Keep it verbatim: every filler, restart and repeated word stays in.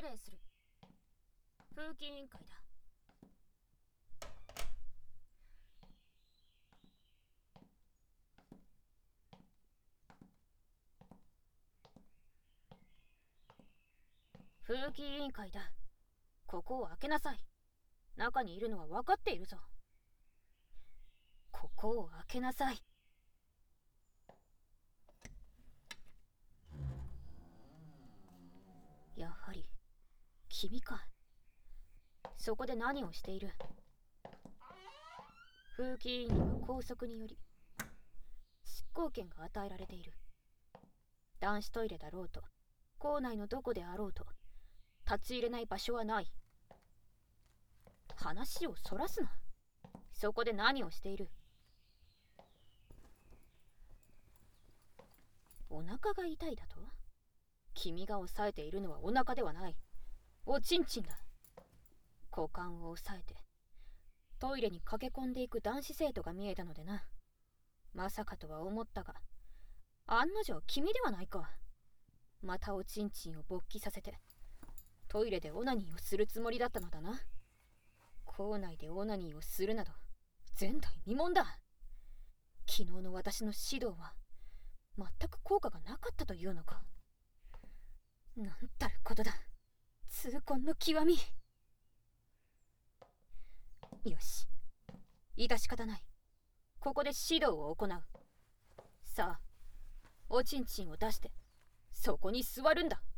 礼する。風紀委員会だ。風紀委員会だ。ここを開けなさい。中にいるのは分かっているぞ。ここを開けなさい。やはり君か。そこで何をしている？風紀委員には拘束により執行権が与えられている。男子トイレだろうと校内のどこであろうと立ち入れない場所はない。話をそらすな。そこで何をしている？お腹が痛いだと？君が押さえているのはお腹ではない、おちんちんだ。股間を押さえてトイレに駆け込んでいく男子生徒が見えたのでな。まさかとは思ったが、案の定君ではないか。またおちんちんを勃起させてトイレでオナニーをするつもりだったのだな。校内でオナニーをするなど前代未聞だ。昨日の私の指導は全く効果がなかったというのか。なんたることだ、痛恨の極み。よし、致し方ない。ここで指導を行う。さあ、おちんちんを出してそこに座るんだ。